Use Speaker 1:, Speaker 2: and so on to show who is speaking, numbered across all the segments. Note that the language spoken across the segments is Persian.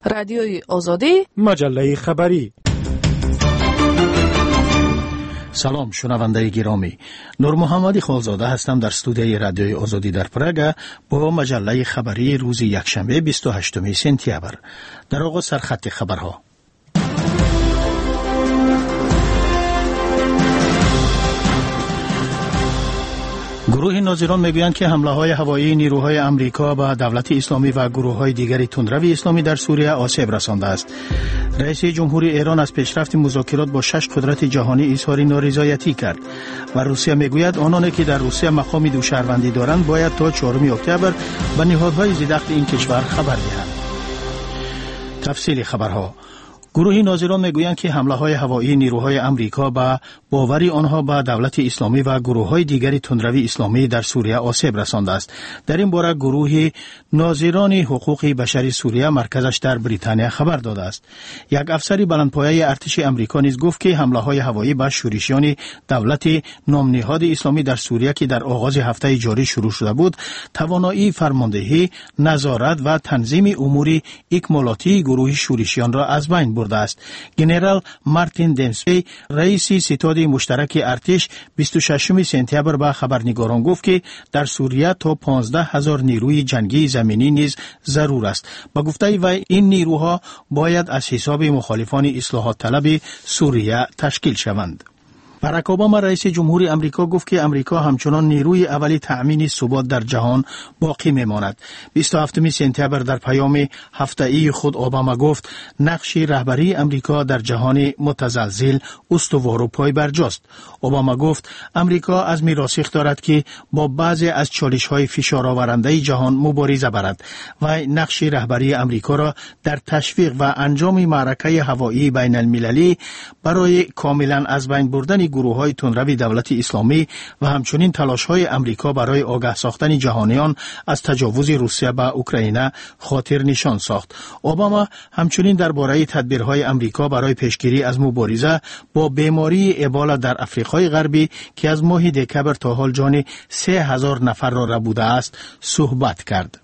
Speaker 1: رادیوی آزادی،
Speaker 2: مجله خبری.
Speaker 3: سلام شنونده گرامی، نور محمدی خالزاده هستم در استودیوی رادیوی آزادی در پراگ با مجله خبری روز یکشنبه 28 سپتامبر. در آغاز سرخط خبرها. گروه ناظران میگویند که حمله‌های هوایی نیروهای آمریکا به دولت اسلامی و گروه‌های دیگری تندروی اسلامی در سوریه آسیب رسانده است. رئیس جمهوری ایران از پیشرفت مذاکرات با 6 قدرت جهانی اظهار نارضایتی کرد و روسیه میگوید آنانی که در روسیه مقام دوشهروندی دارند باید تا 4 اکتبر به نهادهای ضدعقد این کشور خبر دهند. تفصیل خبرها. گروه ناظران میگویند که حمله‌های هوایی نیروهای آمریکا به باوری آنها به دولت اسلامی و گروه‌های دیگری تندروی اسلامی در سوریه آسیب رسانده است. در این باره گروه ناظران حقوق بشری سوریه مرکزش در بریتانیا خبر داده است. یک افسر بلندپایه ارتش آمریکا نیز گفت که حمله‌های هوایی به شورشیان دولت نامنهاد اسلامی در سوریه که در آغاز هفته جاری شروع شده بود، توانایی فرماندهی، نظارت و تنظیم امور اکمالاتی گروه شورشیان را از بین برده است. گنرال مارتین دمسفی رئیس ستاد مشترک ارتش 26 سپتامبر به خبرنگاران گفت که در سوریه تا 15,000 نیروی جنگی زمینی نیز ضرور است. با گفته وی این نیروها باید از حساب مخالفان اصلاحات طلب سوریه تشکیل شوند. باراک اوباما رئیس جمهوری آمریکا گفت که آمریکا همچنان نیروی اولی تأمین ثبات در جهان باقی میماند. 27 سپتامبر در پیام هفته‌ای خود اوباما گفت نقش رهبری آمریکا در جهان متزلزل استوار و پایبرجاست. اوباما گفت آمریکا از میراثی دارد که با بعضی از چالش‌های فشارآورنده جهان مبارزه برد و نقش رهبری آمریکا را در تشویق و انجام معرکه هوایی بین المللی برای کاملا از بین بردن گروه‌های تندروی دولت اسلامی و همچنین تلاش‌های آمریکا برای آگاه ساختن جهانیان از تجاوز روسیه به اوکراین خاطر نشان ساخت. اوباما همچنین درباره تدبیرهای آمریکا برای پیشگیری از مبارزه با بیماری ابولا در آفریقای غربی که از ماه دکمبر تا حال جان 3,000 نفر را ربوده است صحبت کرد.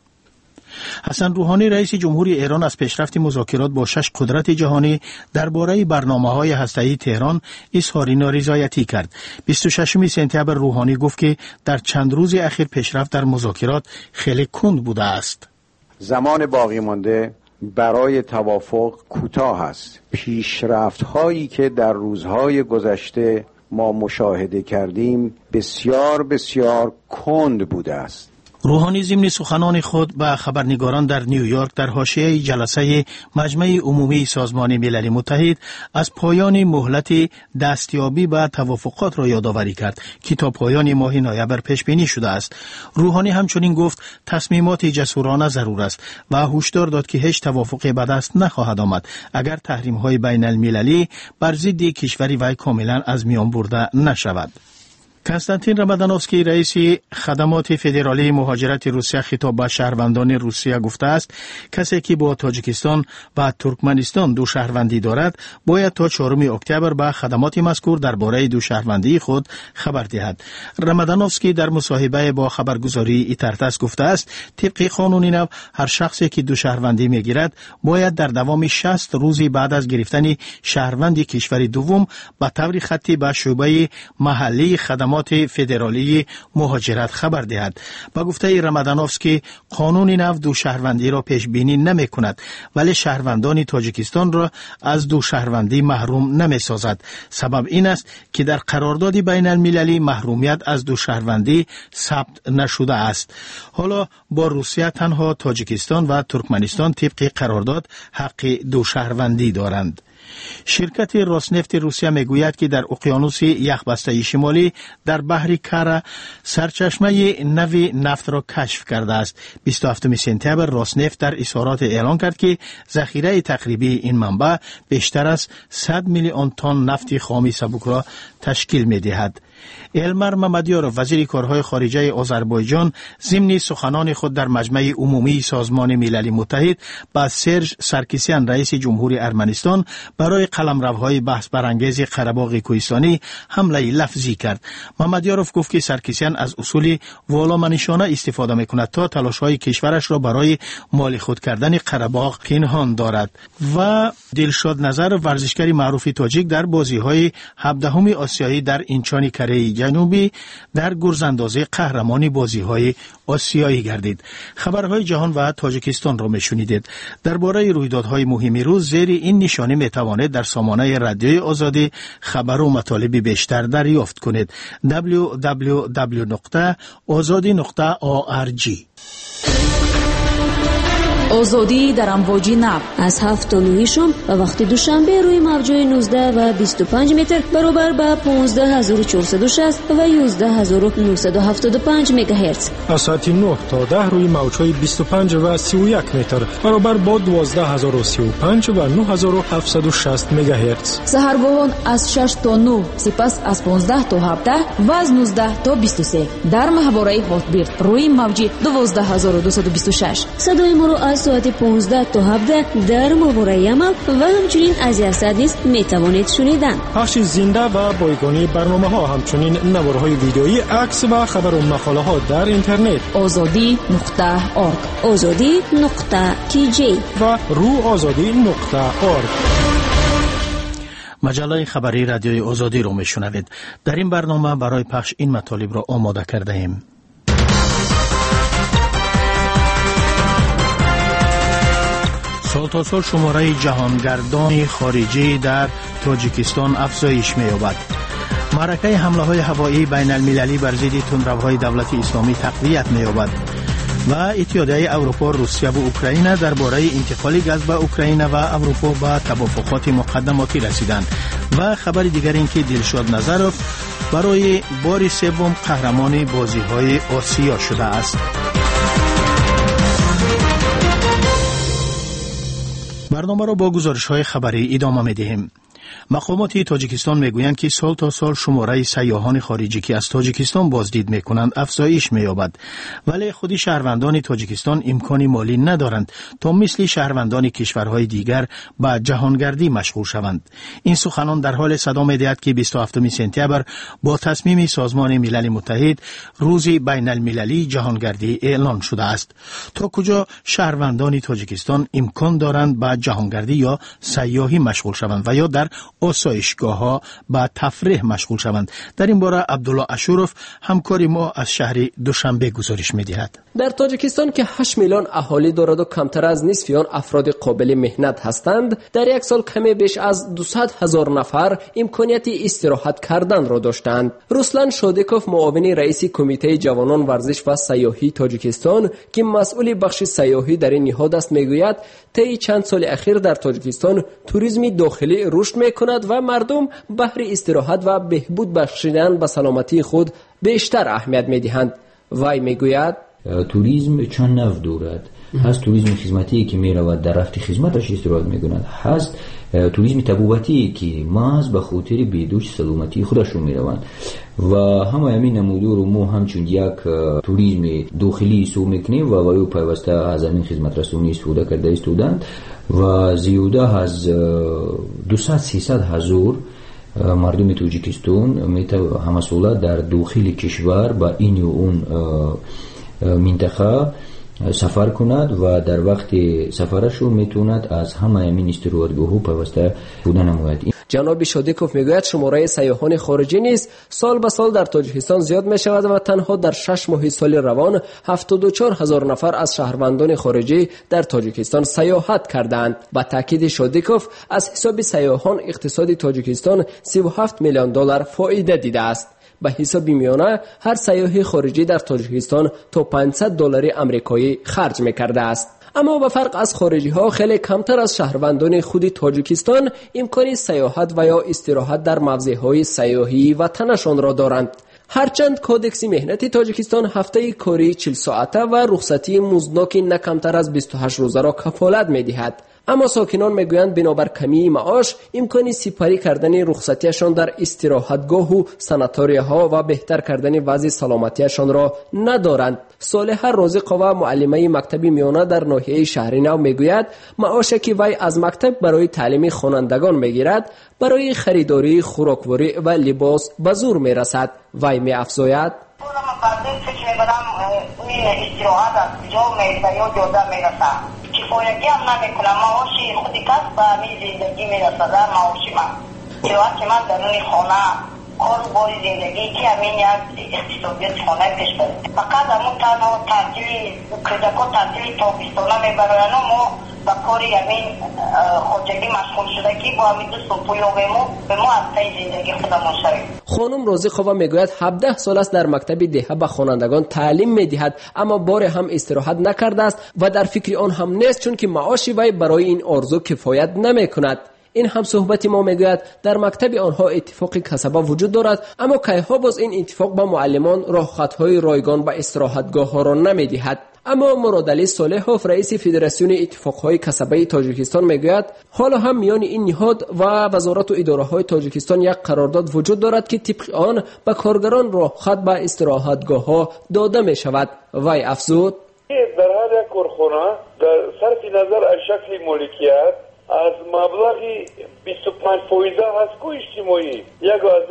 Speaker 3: حسن روحانی رئیس جمهوری ایران از پیشرفت مذاکرات با 6 قدرت جهانی درباره برنامه‌های هسته‌ای تهران اظهار نارضایتی کرد. 26 سپتامبر روحانی گفت که در چند روز اخیر پیشرفت در مذاکرات خیلی کند بوده است.
Speaker 4: زمان باقی مانده برای توافق کوتاه است. پیشرفت‌هایی که در روزهای گذشته ما مشاهده کردیم بسیار بسیار کند بوده است.
Speaker 3: روحانی ضمن سخنان خود به خبرنگاران در نیویورک در حاشیه جلسه مجمع عمومی سازمان ملل متحد از پایان مهلت دستیابی به توافقات را یادآوری کرد که تا پایان ماه نوامبر پیش بینی شده است. روحانی همچنین گفت تصمیمات جسورانه ضرور است و هشدار داد که هیچ توافقی به دست نخواهد آمد اگر تحریم‌های بین المللی بر ضد کشوری وی کاملا از میان برده نشود. کنستانتین رمضانوفسکی رئیس خدمات فدرالی مهاجرت روسیه خطاب به شهروندان روسیه گفته است کسی که با تاجیکستان و ترکمنستان دو شهروندی دارد باید تا 4 اکتبر به خدمات مذکور درباره دو شهروندی خود خبر دهد. رمضانوفسکی در مصاحبه با خبرگزاری ایترتاس گفته است طبق قانون نو هر شخصی که دو شهروندی میگیرد باید در دوام 60 روز بعد از گرفتن شهروندی کشور دوم به طور خطی به شعبه محلی خدمات فدرالی مهاجرت خبر دهد. با گفته رمضانوفسکی قانون نو دو شهروندی را پیش بینی نمی کند ولی شهروندان تاجیکستان را از دو شهروندی محروم نمی سازد. سبب این است که در قرارداد بین المللی محرومیت از دو شهروندی ثبت نشده است. حالا با روسیه تنها تاجیکستان و ترکمنستان طبق قرارداد حق دو شهروندی دارند. شرکت راسنفت روسیه میگوید که در اقیانوس یخبسته شمالی در بحر کارا سرچشمه نوی نفت را کشف کرده است. 27 سپتامبر راسنفت در اظهارات اعلان کرد که ذخیره تقریبی این منبع بیشتر از 100 میلیون تن نفت خام سبک را تشکیل می‌دهد. المر ممدیاروف وزیر کارهای خارجه آذربایجان ضمن سخنان خود در مجمع عمومی سازمان ملل متحد با سرژ سارکیسیان رئیس جمهوری ارمنستان برای قلمروهای بحث برانگیز قره‌باغ کوهستانی حمله لفظی کرد. ممدیاروف گفت که سارکیسیان از اصول والامنشانه استفاده میکند تا تلاش‌های کشورش را برای مالی خود کردن قره‌باغ پنهان دارد. و دلشاد نظر ورزشکار معروف تاجیک در بازی‌های 17 آسیایی در اینچان کره جنوبی در گرزاندازی قهرمان بازی‌های آسیایی گردید. خبرهای جهان و تاجیکستان را میشنیدید. درباره رویدادهای مهم روز زیر این نشانه میتوانید در سامانه رادیوی آزادی خبر و مطالب بیشتر دریافت کنید. www.azadi.org.
Speaker 1: آزادی در امواج نب از 7 تا 9 شام و وقت دوشنبه روی موج‌های 19 و 25 متر برابر با 15460 و 11975 مگاهرتز.
Speaker 2: از ساعت 9 تا 10 روی موج‌های 25 و 31 متر برابر با 12035 و 9760 مگاهرتز.
Speaker 1: سحرگاهان از 6 تا 9 سپس از 15 تا 17 و از 19 تا 23 در ماهواره هاتبیرد روی موج 12226. صدای ما رو از ساعت 15 تا 17 در ماهواره یمن و همچنین از یزد نیز میتوانید شنیدن.
Speaker 2: پخش زنده و بایگانی برنامه ها همچنین نوارهای ویدئویی، عکس و خبر و مقاله ها در اینترنت
Speaker 1: azadi.org azadi.kj
Speaker 2: و روآزادی.org.
Speaker 3: مجله خبری رادیوی آزادی رو میشنوید. در این برنامه برای پخش این مطالب را آماده کرده ایم. سال تا سال شماره جهانگردان خارجی در تاجیکستان افزایش می‌یابد. معرکه حمله‌های هوایی بین المللی بر ضد تندروهای دولت اسلامی تقویت می‌یابد و اتحادیه اروپا، روسیه و اوکراین درباره انتقال گاز به اوکراین و اروپا به توافقات مقدماتی رسیدند. و خبر دیگر این که دلشاد نظروف برای بار سوم قهرمان بازی‌های آسیا شده است. برنامه را با گزارش‌های خبری ادامه می‌دهیم. مقامات تاجیکستان میگویند که سال تا سال شماره سیاحان خارجی که از تاجیکستان بازدید میکنند افزایش مییابد، ولی خود شهروندان تاجیکستان امکان مالی ندارند تا مثل شهروندان کشورهای دیگر به جهانگردی مشغول شوند. این سخنان در حال صدا می‌دهد که 27 سپتامبر با تصمیم سازمان ملل متحد روز بین المللی جهانگردی اعلان شده است. تا کجا شهروندان تاجیکستان امکان دارند به جهانگردی یا سیاحی مشغول شوند و یا در آسایشگاه‌ها با تفریح مشغول شوند؟ در این باره عبدالله اشورف همکار ما از شهر دوشنبه گزارش می‌دهد.
Speaker 5: در تاجیکستان که 8 میلیون اهالی دارد و کمتر از نصف آن افراد قابل مهنت هستند، در یک سال کمی بیش از 200,000 نفر امکانیت استراحت کردن را داشتند. رسلان شادیکوف، معاون رئیس کمیته جوانان ورزش و سیاحی تاجیکستان که مسئول بخش سیاحی در این نهاد است، میگوید طی چند سال اخیر در تاجیکستان توریسم داخلی رشد میکند و مردم بهر استراحت و بهبود بخشیدن به سلامتی خود بیشتر اهمیت میدهند. وی میگوید
Speaker 6: توریسم چند نوع دارد. هست توریسم خدمتی که میرود در رفت خدمتش استراحت میکند، هست توریسم طبوباتی که محض به خاطر بهداشت سلامتی خودشون میروند و همه همین نموده رو ما همچون یک توریسم داخلی سو میکنیم و ویو پیوسته از همین خدمت رسانی استفاده کرده استودند و زیاده از 200-300 هزار مردم تاجیکستان همه ساله در داخل کشور با این و اون منطقه سفر کند و در وقت سفرش رو میتوند از همه همین استراحتگاه‌ها پیوسته بودن نماید.
Speaker 5: جناب شادیکوف میگوید شماره سیاحان خارجی نیز سال به سال در تاجیکستان زیاد می شود و تنها در 6 ماه سال روان 74,000 نفر از شهروندان خارجی در تاجیکستان سیاحت کردند. با تاکید شادیکوف از حساب سیاحان اقتصاد تاجیکستان 37 میلیون دلار فایده دیده است. به حساب میانه هر سیاح خارجی در تاجیکستان تا 500 دلار آمریکایی خرج می‌کرده است. اما به فرق از خارجی ها خیلی کمتر از شهروندان خود تاجیکستان امکان سیاحت و یا استراحت در موضع‌های سیاحی وطنشان را دارند. هرچند کودکس مهنتی تاجیکستان هفته کاری 40 ساعته و رخصتی مزدناک نه کمتر از 28 روزه را کفالت می‌دهد، اما ساکنان میگویند بنابر کمی معاش امکانی سپری کردن رخصتیشان در استراحتگاه و ساناتوریاها و بهتر کردن وضع سلامتیشان را ندارند. صالحه رازقова معلمه مکتب میانه در ناحیه شهرنو میگوید معاشی که وی از مکتب برای تعلیم خوانندگان میگیرد برای خریداری خوراکواری و لباس به زور میرسد. وی میافزاید
Speaker 7: کفایتی هم نمیکنم. معاشی خودی کس به همین زندگی میرسده. معاشی من کلوات من درون خانه کار باری زندگی که همین یک اقتصادیت خانه پیش برد. فقط همون تنها تعطیلی کودکان تعطیلی تابستانه میبرن و ما با کاری همین خودجگی مشغول شده که با همین دوست و پویا به ما از تای زندگی خودمون شویم.
Speaker 5: خانم رازقова میگوید 17 سال است در مکتب دهه به خوانندگان تعلیم میدهد اما بار هم استراحت نکرده است و در فکر آن هم نیست چون که معاشی وی برای این آرزو کفایت نمیکند. این هم صحبت ما میگوید در مکتب آنها اتفاق کسبه وجود دارد اما کیها باز این اتفاق با معلمان راحت‌های رایگان به استراحتگاه ها را نمیدهد. اما مرادعلی صالحوف رئیس فدراسیون اتفاقهای کسبه تاجیکستان میگوید حالا هم میان این نهاد و وزارت و اداره‌های تاجیکستان یک قرارداد وجود دارد که طبق آن به کارگران راحت به استراحتگاه ها داده می شود. وی افزود
Speaker 8: در هر یک کارخانه در صرف نظر از شکل مالکیت از مبلغی 25% هست که اجتماعی 11-4%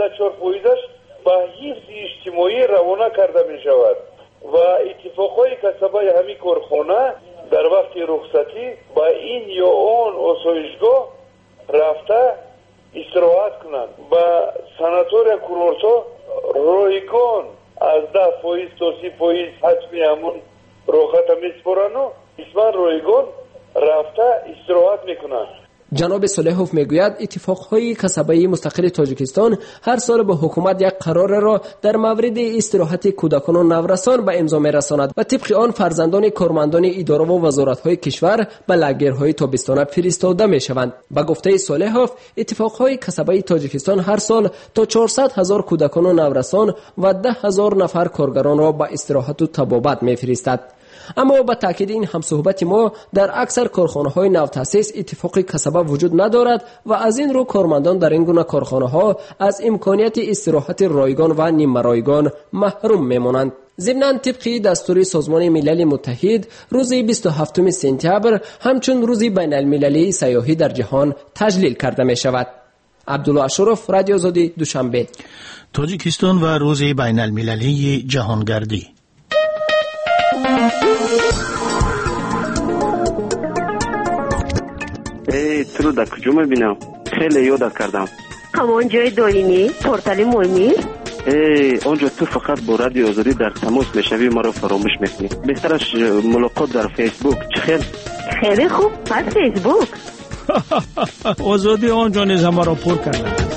Speaker 8: به حفظ اجتماعی روانه کرده می شود و اتفاقهای کسبه همین کارخانه در وقت رخصتی با این یا آن آسایشگاه رفته استراحت کنند. با ساناتوریا کورورتا رایگان از 10% تا 30% حتمی همون راحت میسپارن و اسمان رایگان رفته استراحت میکنند.
Speaker 5: جناب صالحوف میگوید اتفاقهای کسبه مستقل تاجیکستان هر سال به حکومت یک قرار را در مورد استراحت کودکان و نورسان به امضا میرساند و طبق آن فرزندان کارمندان اداره و وزارت‌های کشور به لگرهای تابستانه فرستاده میشوند. به گفته صالحوف اتفاقهای کسبه تاجیکستان هر سال تا 400,000 کودکان و نورسان و 10,000 نفر کارگران را به استراحت و طبابت میفرستد. اما با تاکید این همصحبت ما در اکثر کارخانه‌های نوتأسیس اتفاق کسبه وجود ندارد و از این رو کارمندان در این گونه کارخانه‌ها از امکانیت استراحت رایگان و نیم رایگان محروم میمانند. ضمناً طبق دستور سازمان ملل متحد روز 27 سپتامبر همچون روز بین المللی سیاحی در جهان تجلیل کرده می شود. عبدالله اشرف، رادیو آزادی، دوشنبه.
Speaker 3: تاجیکستان و روز بین المللی جهانگردی.
Speaker 9: تو در کجا میبینم؟ خیلی یادت کردم.
Speaker 10: همون جای دارینی؟ پورتال مهمی؟
Speaker 9: اونجا تو فقط با رادیو آزادی در تماس میشوی، ما رو فراموش میکنی. بهترش ملاقات در فیسبوک. چه
Speaker 10: خیلی خوب. پس فیسبوک
Speaker 2: آزادی آنجا نیز ما را پر کرده.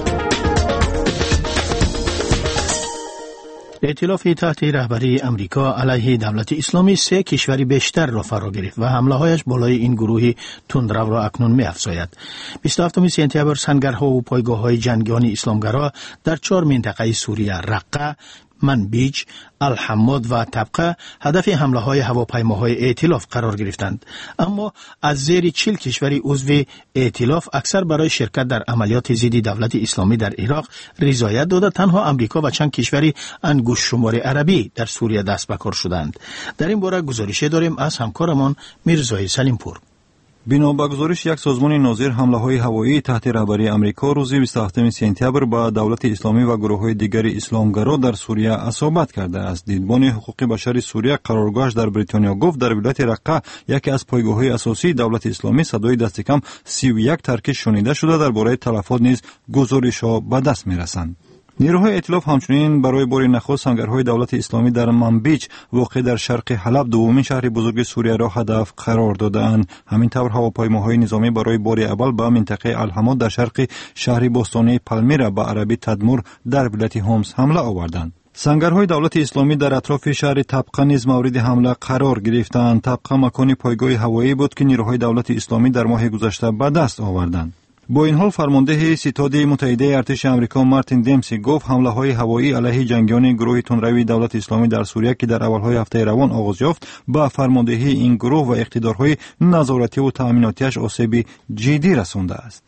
Speaker 3: ائتلاف تحت رهبری امریکا علیه دولت اسلامی 3 کشوری بیشتر را فرا گرفت و حمله‌هایش بالای این گروه تندرو را اکنون می‌افزاید. 27 سپتامبر سنگرها و پایگاه‌های جنگیان اسلامگرا در 4 منطقه سوریه رقه، منبیج، الحماد و طبقه هدف حمله های هواپیماهای ائتلاف قرار گرفتند. اما از زیر 40 کشور عضو ائتلاف اکثر برای شرکت در عملیات ضد دولت اسلامی در عراق رضایت داده، تنها امریکا و چند کشور انگشت شمار عربی در سوریه دست به کار شدند. در این باره گزارش داریم از همکارمان میرزای سلیمپور.
Speaker 11: بنا به گزارش یک سازمان ناظر، حمله‌های هوایی تحت رهبری امریکا روز 27 سپتامبر به دولت اسلامی و گروه‌های دیگر اسلامگرا در سوریه اصابت کرده است. دیدبان حقوق بشر سوریه قرارگاهش در بریتانیا گفت در ولایت رقه، یکی از پایگاه‌های اساسی دولت اسلامی، صدای دست کم 31 ترکش شنیده شده. درباره تلفات نیز گزارش‌ها به دست می‌رسند. نیروهای ائتلاف همچنین برای بار نخست سنگرهای دولت اسلامی در منبیج واقع در شرق حلب، دومین شهر بزرگ سوریه را هدف قرار دادند. همینطور هواپیماهای نظامی برای بار اول به منطقه الحماد در شرق شهر باستانی پالمیرا به عربی تدمور در ولایت هومس حمله آوردند. سنگرهای دولت اسلامی در اطراف شهر طبقه نیز مورد حمله قرار گرفتند. طبقه مکان پایگاه هوایی بود که نیروهای دولت اسلامی در ماه گذشته به دست آوردند. با این حال فرمانده ستاد متحده ارتش آمریکا مارتین دمسی گفت حمله‌های هوایی علیه جنگیان گروه تندروی دولت اسلامی در سوریه که در اولهای هفته روان آغاز یافت با فرماندهی این گروه و اقتدارهای نظارتی و تأمیناتیش آسیب جدی رسانده است.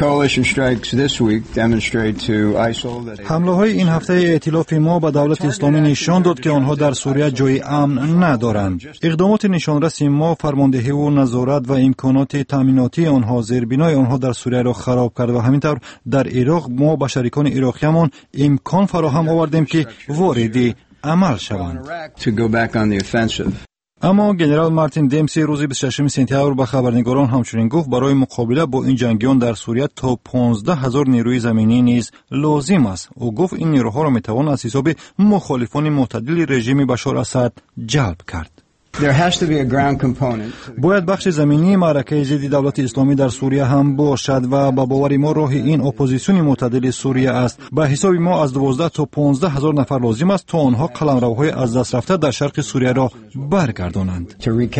Speaker 11: حمله‌های این هفته ائتلاف ما به دولت اسلامی نشان داد که آنها در سوریه جای امن ندارند. اقدامات نشانرس ما فرماندهی و نظارت و امکانات تأمیناتی آنها زیربنای آنها در سوریه را خراب کرد و همینطور در عراق ما به شریکان عراقیمان امکان فراهم آوردیم که وارد عمل شوند. اما گنرال مارتین دمسی روز 26 سپتامبر به خبرنگاران همچنین گفت برای مقابله با این جنگیان در سوریه تا 15,000 نیروی زمینی نیز لازم است. او گفت این نیروها را میتوان از حساب مخالفان معتدل رژیم بشار اسد جلب کرد. باید بخش زمینی معرکه ضد دولت اسلامی در سوریه هم باشد و با باور ما راه این اپوزیسیون معتدل سوریه است. به حساب ما از 12 تا 15,000 نفر لازم است تا آنها قلمروهای از دست رفته در شرق سوریه را برگردانند.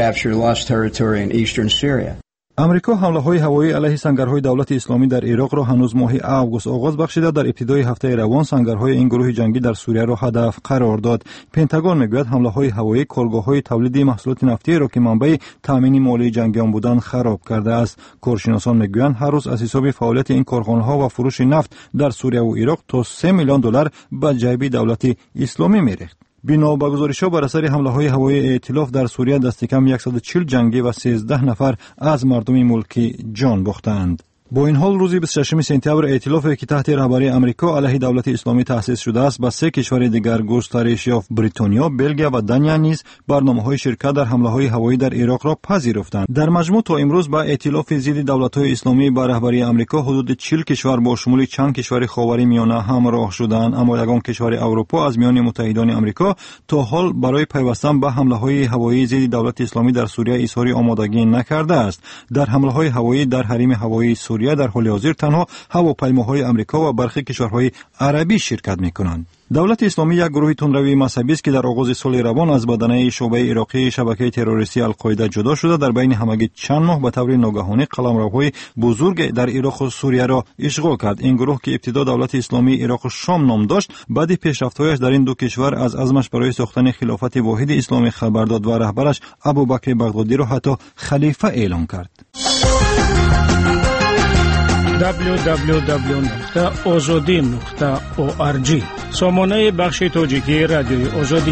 Speaker 11: امریکا حمله‌های هوایی علیه سنگرهای دولت اسلامی در عراق را هنوز ماه اوگوست آغاز بخشیده. در ابتدای هفته روان سنگرهای این گروه جنگی در سوریه را هدف قرار داد. پنتاگون میگوید حمله‌های هوایی کارگاه‌های تولید محصولات نفتی را که منبع تامین مالی جنگیان بودند خراب کرده است. کارشناسان میگویند هر روز از حساب فعالیت این کارخانه‌ها و فروش نفت در سوریه و عراق تا 3 میلیون دلار به جیب دولت اسلامی می‌ریخت. بنا به گزارش‌ها بر اثر حمله‌های هوایی ائتلاف در سوریه دست کم 140 جنگی و 13 نفر از مردم ملکی جان باختند. با این حال روز 26 سپتامبر ائتلافی که تحت رهبری آمریکا علیه دولت اسلامی تأسیس شده است با 3 کشور دیگر گسترش یافت. بریتانیا، بلژیم و دانیا نیز برنامه‌های شرکت در حمله‌های هوایی در عراق را پذیرفتند. در مجموع تا امروز با ائتلاف ضد دولت‌های اسلامی با رهبری آمریکا حدود 40 کشور با شمول چند کشور خاورمیانه همراه شدند، اما یگان کشور اروپا از میان متحدان آمریکا تا حال برای پیوستن به حمله‌های هوایی ضد دولت اسلامی در سوریه اظهار آمادگی نکرده است. در حمله‌های هوایی در حریم هوایی سوریه در حال حاضر تنها هواپیماهای آمریکا و برخی کشورهای عربی شرکت می‌کنند. دولت اسلامی یک گروه تندروی مذهبی است که در آغاز سال روان از بدنه شعبه عراقی شبکه تروریستی القاعده جدا شده. در بین همگی چند ماه به طور ناگهانی قلمروهای بزرگ در عراق و سوریه را اشغال کرد. این گروه که ابتدا دولت اسلامی عراق و شام نام داشت، بعد پیشرفت‌هایش در این دو کشور از عزمش برای ساختن خلافت واحد اسلامی خبر داد و رهبرش ابوبکر بغدادی را حتی خلیفه اعلام کرد.
Speaker 2: www.ozodi.org سامانه بخش تاجیکی رادیوی آزادی.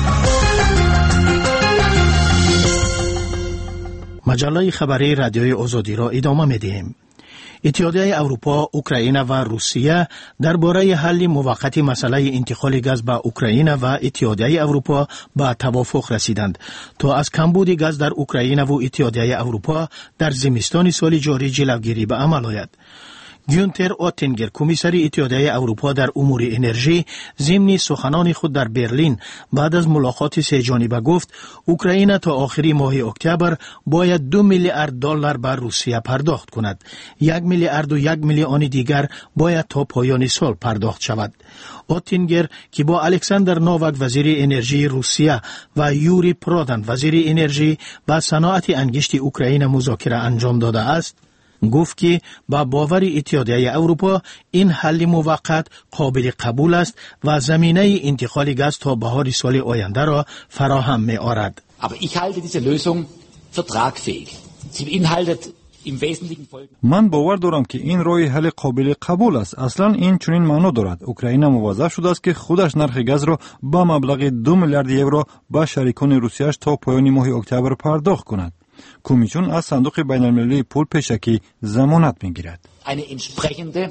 Speaker 3: مجله خبری رادیوی آزادی را ادامه می‌دهیم. اتحادیه اروپا، اوکراین و روسیه درباره حل موقت مسئله انتقال گاز به اوکراین و اتحادیه اروپا به توافق رسیدند تا از کمبود گاز در اوکراین و اتحادیه اروپا در زمستان سال جاری جلوگیری به عمل آید. گونتر اوتینگر کمیسر اتحادیه اروپا در امور انرژی ضمن سخنان خود در برلین بعد از ملاقات سه جانبه گفت اوکراین تا آخری ماه اکتبر باید 2 میلیارد دلار به روسیه پرداخت کند. 1 میلیارد و 1 میلیون دیگر باید تا پایان سال پرداخت شود. اوتینگر که با الکساندر نوواک وزیر انرژی روسیه و یوری پرودان وزیر انرژی و صنعت انگشت اوکراین مذاکره انجام داده است، گفت که با باور اتحادیه اروپا این حل موقت قابل قبول است و زمینه انتقال گاز تا بهار سال آینده را فراهم می آورد.
Speaker 12: Aber ich halte diese Lösung vertragfähig. Sie beinhaltet im Wesentlichen folgendes.
Speaker 11: من باور دارم که این راه حل قابل قبول است. اصلا این چنین معنا دارد. اوکراین موظف شده است که خودش نرخ گاز را با مبلغ 2 میلیارد یورو به شریکان روسیه‌اش تا پایان ماه اکتبر پرداخت کند. کمیسیون از صندوق بین‌المللی پول پیشکی ضمانت می‌گیرد.
Speaker 12: Eine entsprechende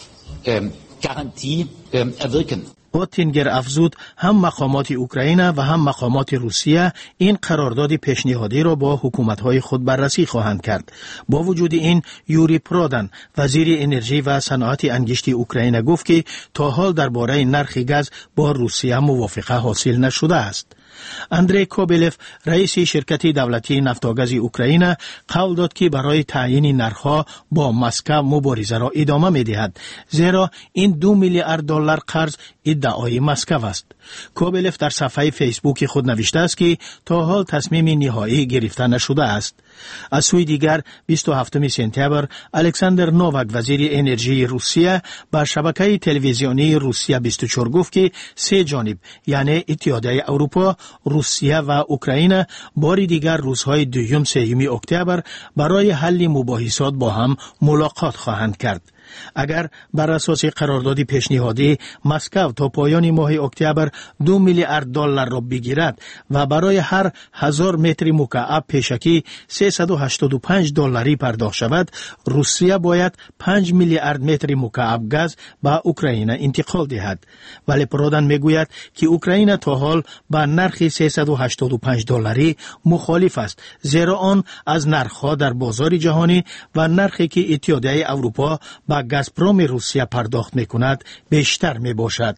Speaker 12: Garantie erwirken.
Speaker 3: اوتینگر افزود هم مقامات اوکراین و هم مقامات روسیه این قرارداد پیشنهادی را با حکومت‌های خود بررسی خواهند کرد. با وجود این یوری پرودان وزیر انرژی و صنعت انگشت اوکراین گفت که تا حال درباره نرخ گاز با روسیه موافقه حاصل نشده است. اندری کوبلیف رئیس شرکت دولتی نفت و گاز اوکراین قول داد که برای تعیین نرخ‌ها با مسکو مبارزه را ادامه می‌دهد، زیرا این 2 میلیارد دلار قرض ادعای مسکو است. کوبلیف در صفحه فیسبوک خود نوشته است که تا حال تصمیم نهایی گرفته نشده است. از سوی دیگر 27 سپتامبر الکساندر نوواک وزیر انرژی روسیه بر شبکه تلویزیونی روسیه 24 گفت که سه جانب یعنی اتحادیه اروپا، روسیه و اوکراین بار دیگر روزهای 2 اکتبر برای حل مباحثات با هم ملاقات خواهند کرد. اگر بر اساس قرارداد پیشنهادی مسکو تا پایان ماه اکتبر 2 میلیارد دلار را بگیرد و برای هر 1000 متر مکعب پیشکی 385 دلاری پرداخت شود، روسیه باید 5 میلیارد متر مکعب گاز به اوکراین انتقال دهد. ولی پرودن میگوید که اوکراین تا حال با نرخ 385 دلاری مخالف است، زیرا آن از نرخ‌ها در بازار جهانی و نرخی که اتحادیه اروپا با گازپروم روسیه پرداخت میکند بیشتر میباشد.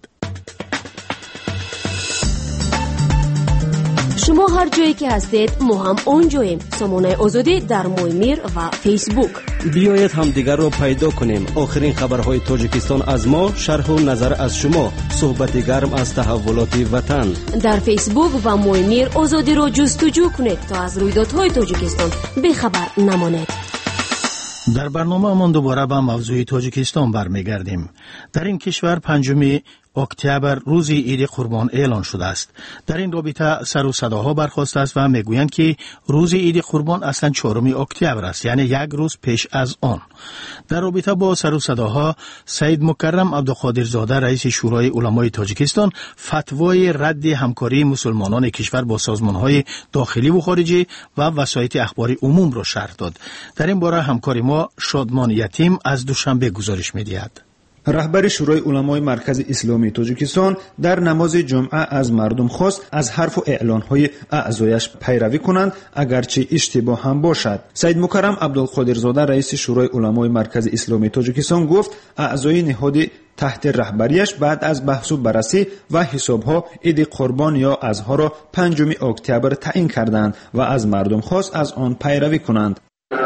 Speaker 13: شما هر جایی که هستید ما هم اونجاییم. سامانه آزادی در مویمیر و فیسبوک.
Speaker 14: بیایید هم دیگر را پیدا کنیم. آخرین خبرهای تاجیکستان از ما، شرح و نظر از شما، صحبت گرم از تحولات وطن.
Speaker 13: در فیسبوک و مویمیر آزادی را جستجو کنید تا از رویدادهای تاجیکستان بخبر نمانید.
Speaker 3: در برنامه من دوباره به موضوع تاجیکستان برمیگردیم. در این کشور 5 اکتبر روز عید قربان اعلان شده است. در این رابطه سر و صداها برخاسته است و میگویند که روز عید قربان اصلا 4 اکتبر است، یعنی یک روز پیش از آن. در رابطه با سر و صداها سید مکرم عبدالقادرزاده رئیس شورای علمای تاجیکستان فتوای رد همکاری مسلمانان کشور با سازمانهای داخلی و خارجی و وسایط اخباری عموم را شرح داد. در این باره همکار ما شادمان یتیم از دوشنبه گزارش می‌دهد.
Speaker 15: رهبر شورای علمای مرکز اسلامی تاجیکستان در نماز جمعه از مردم خواست از حرف و اعلانهای اعضایش پیروی کنند اگرچه اشتباه هم باشد. سید مکرم عبدالقادرزاده رئیس شورای علمای مرکز اسلامی تاجیکستان گفت اعضای نهاد تحت رهبریش بعد از بحث و بررسی و حسابها عید قربان یا اضحی را 5 اکتبر تعیین کردند و از مردم خواست از آن پیروی کنند.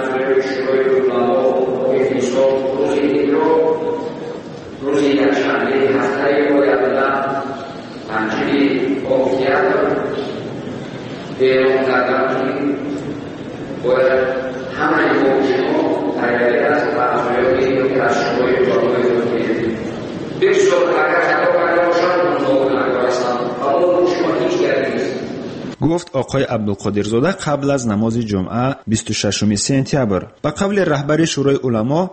Speaker 15: گفت آقای عبدالقادرزاده قبل از نماز جمعه 26 سپتامبر به قول رهبر شورای علما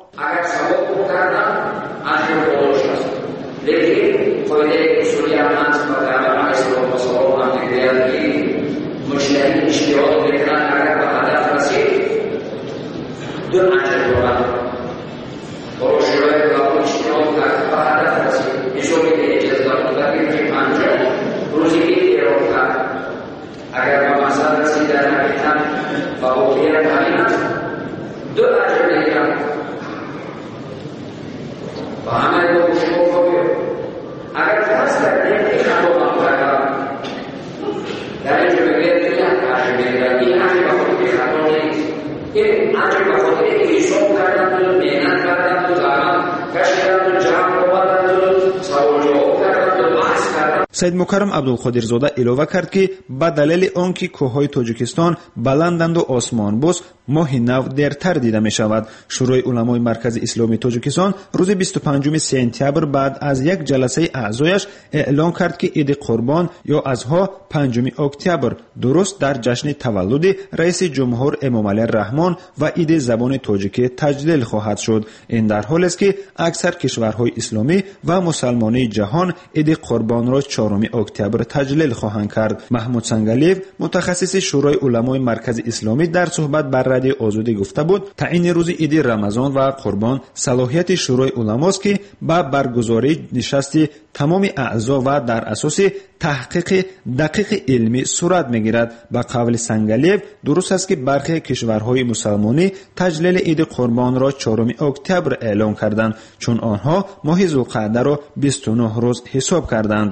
Speaker 15: سید مکرم عبدالقادرزاده علاوه کرد که به دلیل آنکه کوههای تاجیکستان بلندند و آسمان بوس ماه نو دیرتر دیده می شود، شورای علمای مرکز اسلامی تاجیکستان روز 25 سپتامبر بعد از یک جلسه اعضایش اعلان کرد که عید قربان یا اضحی 5 اکتبر درست در جشن تولد رئیس جمهور امام علی الرحمن و عید زبان تاجیکی تجلیل خواهد شد. این در حالی است که اکثر کشورهای اسلامی و مسلمانان جهان عید قربان را 4 اکتبر تجلیل خواهند کرد. محمود سنگلیف متخصص شورای علمای مرکز اسلامی در صحبت بر رادیو آزادی گفته بود تعیین روز عید رمضان و قربان صلاحیت شورای علماست که با برگزاری نشست تمام اعضا و در اساس تحقیق دقیق علمی صورت میگیرد. با قول سنگلیف درست است که برخی کشورهای مسلمانی تجلیل عید قربان را 4 اکتبر اعلان کردند چون آنها ماه ذوالقعده را 29 روز حساب کردند، اما با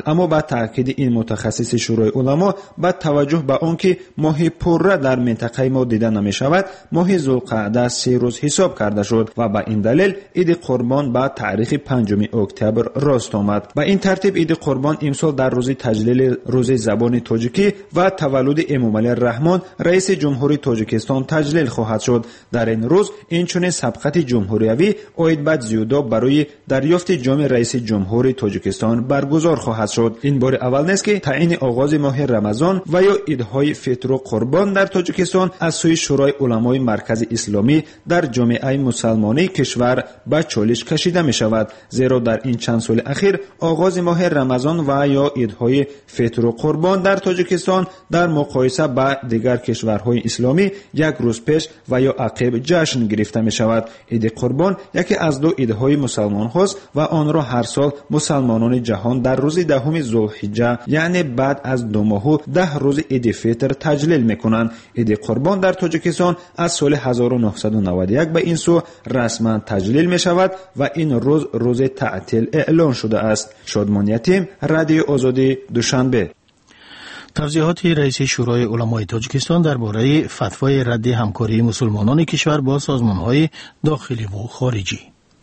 Speaker 15: تاکید این متخصص شورای علما با توجه به آنکه ماه پره در منطقه ما دیده نمی شود، ماه ذوالقعده 3 روز حساب کرده شد و به این دلیل عید قربان به تاریخ 5 اکتبر راست آمد. به این ترتیب عید قربان امسال در روز تجلیل روز زبان تاجیکی و تولد امام علی الرحمن رئیس جمهوری تاجیکستان تجلیل خواهد شد. در این روز اینچنین سبقت جمهوریوی عید بعد زیودا برای دریافت جام رئیس جمهوری تاجیکستان برگزار خواهد شد. این بار اول نیست که تعیین آغاز ماه رمضان و یا عیدهای فطر و قربان در تاجیکستان از سوی شورای علمای مرکز اسلامی در جامعه مسلمانی کشور به چالش کشیده می شود، زیرا در این چند سال اخیر آغاز ماه رمضان و یا عیدهای فطر و قربان در تاجیکستان در مقایسه با دیگر کشورهای اسلامی یک روز پیش و یا عقب جشن گرفته می شود. عید قربان یکی از دو عیدهای مسلمان هاست و آن را هر سال مسلمانان جهان در روز 10 ذوالحجه یعنی بعد از 2 ماه و 10 روز عید فطر تجلیل می کنند. عید قربان در تاجیکستان از سال 1991 به این سو رسما تجلیل می شود و این روز تعطیل اعلان شده است. شادمان یتیم، رادیو آزادی، دوشنبه.
Speaker 3: توضیحات رئیس شورای علمای تاجیکستان درباره فتوای رد همکاری مسلمانان کشور با سازمان‌های داخلی و خارجی.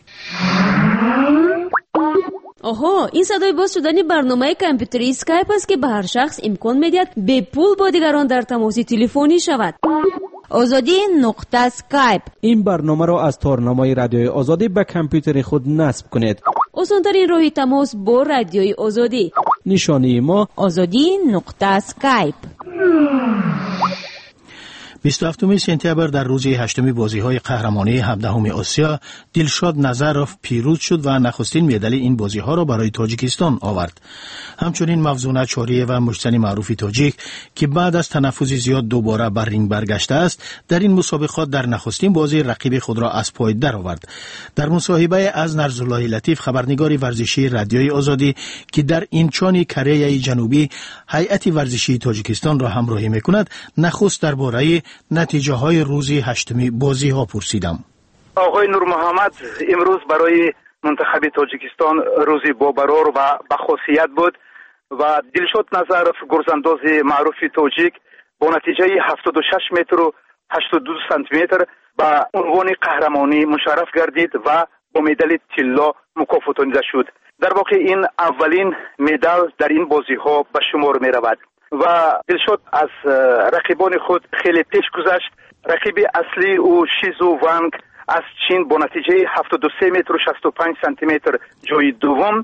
Speaker 13: آها، این صدای باز شدن برنامه کامپیوتری اسکایپ است که به هر شخص امکان می‌دهد به پول با دیگران در تماس تلفنی شود. آزادی نقطه اسکایپ.
Speaker 16: این برنامه را از تارنمای رادیوی آزادی به کامپیوتر خود نصب کنید.
Speaker 13: آسان‌ترین راه تماس با رادیوی آزادی.
Speaker 16: نشانی ما
Speaker 13: آزادی نقطه اسکایپ.
Speaker 3: 27 سپتامبر در روز 8 بازی‌های قهرمانی 17 آسیا دلشاد نظروف پیروز شد و نخستین مدال این بازی‌ها را برای تاجیکستان آورد. همچنین مفزونه چاریه و مشتنی معروف تاجیک که بعد از تنفس زیاد دوباره بر رینگ برگشته است، در این مسابقات در نخستین بازی رقیب خود را از پای درآورد. در مصاحبه از نرزالله لطیف خبرنگار ورزشی رادیوی آزادی که در اینچان کره جنوبی هیئت ورزشی تاجیکستان را همراهی می‌کند، نخست درباره نتیجه های روزی 8 بازی ها پرسیدم.
Speaker 17: آقای نور محمد، امروز برای منتخب تاجیکستان روزی بابرار و بخاصیت بود و دلشاد نظروف گرزانداز معروف تاجیک با نتیجه 76 متر و 82 سانتی متر به عنوان قهرمانی مشرف گردید و با مدال طلا مکافاتانیده شد. در واقع این اولین مدال در این بازی ها به شمار می رود و دلشاد از رقیبان خود خیلی پیش گذشت. رقیب اصلی او شیزو وانگ از چین با نتیجه 73 متر و 65 سانتی متر جای دوم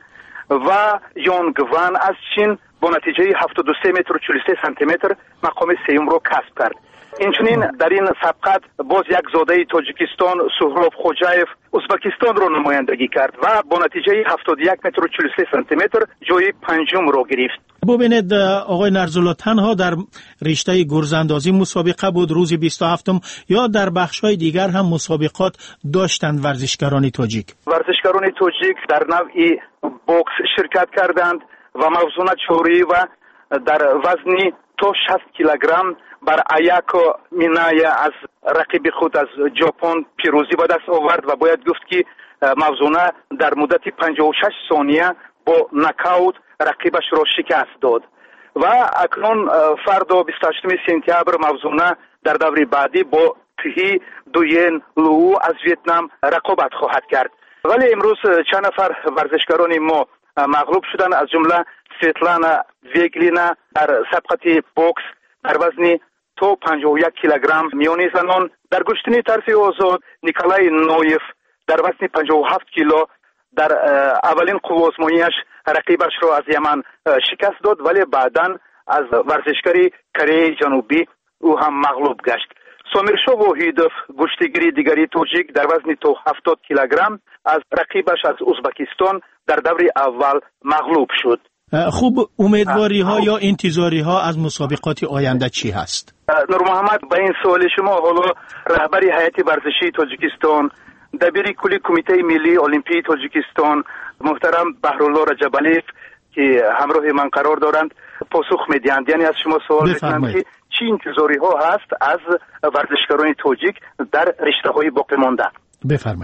Speaker 17: و یونگ وان از چین با نتیجه 73 متر و 43 سانتی متر مقام سوم را کسب کرد. اینچنین در این سبقت باز یک زاده تاجیکستان سهراب خوجایف ازبکستان را نمایندگی کرد و با نتیجه 71 متر و 43 سانتی متر جای پنجم را گرفت.
Speaker 3: ببینید آقای نرزالله، تنها در رشته گرزاندازی مسابقه بود روز 27م یا در بخش‌های دیگر هم مسابقات داشتند ورزشکاران تاجیک؟
Speaker 17: ورزشکاران تاجیک در نوع بوکس شرکت کردند و موزونه چوری و در وزن تا 60 کیلوگرم بر ایاکو مینایا از رقیب خود از ژاپن پیروزی به دست آورد و باید گفت که موزونه در مدت 56 ثانیه با نکاوت رقیبش را شکست داد و اکنون فردا 28 سپتامبر موزونه در دور بعدی با تهی دوین لو از ویتنام رقابت خواهد کرد. ولی امروز چند نفر ورزشکاران ما مغلوب شدند، از جمله سویتلانا ویگلینا در سبقت بوکس در وزن تا 51 کیلوگرم میانی زنان. در گشتنی طرف آزاد نیکولای نویف در وزن 57 کیلو در اولین قوازماییش رقیبش را از یمن شکست داد، ولی بعداً از ورزشکاری کره جنوبی او هم مغلوب گشت. سامیرشا واحیدوف گشتیگیری دیگری تاجیک در وزن تا 70 کیلوگرم از رقیبش از ازبکستان در دور اول مغلوب شد.
Speaker 3: خوب، امیدواری ها یا انتظاری ها از مسابقات آینده چی هست؟
Speaker 17: نور محمد، به این سوال شما حالا رهبری هیئت ورزشی تاجیکستان، دبیر کلی کمیته ملی المپی تاجیکستان محترم بهرالله رجبالیف که همراه من قرار دارند پاسخ میدهند. یعنی از شما سوال میکنم که چی انتظاری ها هست از ورزشکاران تاجیک در رشته های باقی مانده؟
Speaker 3: بفرمایید.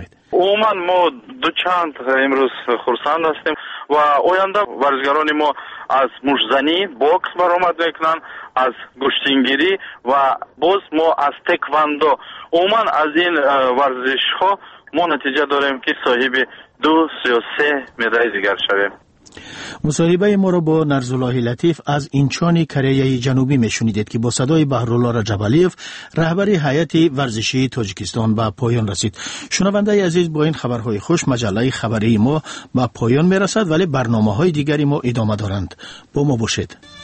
Speaker 17: عموما ما دو چند امروز خرسند هستیم و آینده ورزشکاران ما از مشزنی بوکس برآمد میکنن، از گشتینگیری و باز ما از تکواندو. عموما از این ورزش ها ما نتیجه داریم که صاحب 2 یا 3 مدال دیگر شویم.
Speaker 3: مصاحبه ما را با نرزالله لطیف از اینچان کره جنوبی میشنیدید که با صدای بهرالله رجبالیف رهبر هیئت ورزشی تاجیکستان به پایان رسید. شنونده عزیز، با این خبرهای خوش مجله خبری ما به پایان میرسد، ولی برنامه‌های دیگری ما ادامه دارند. با ما باشید.